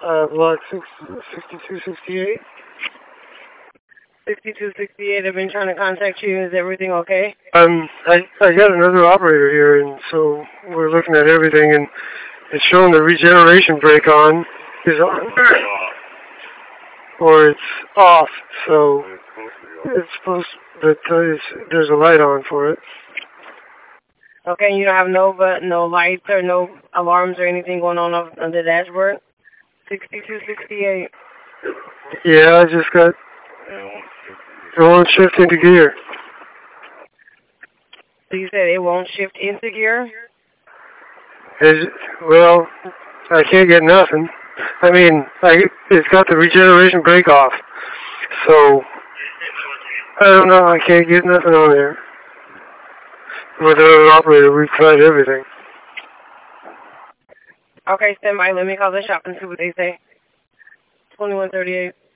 Block 6268. 6268, I've been trying to contact you. Is everything okay? I got another operator here, and so we're looking at everything, and it's showing the regeneration brake on is on, or it's off. So it's supposed, but there's a light on for it. Okay, you don't have no lights or no alarms or anything going on the dashboard? 6268. Yeah, I just got. It won't shift into gear. So you said it won't shift into gear? Well, I can't get nothing. I mean, it's got the regeneration brake off. So, I don't know, I can't get nothing on there. With another operator, we've tried everything. Okay, stand by. Let me call the shop and see what they say. 2138.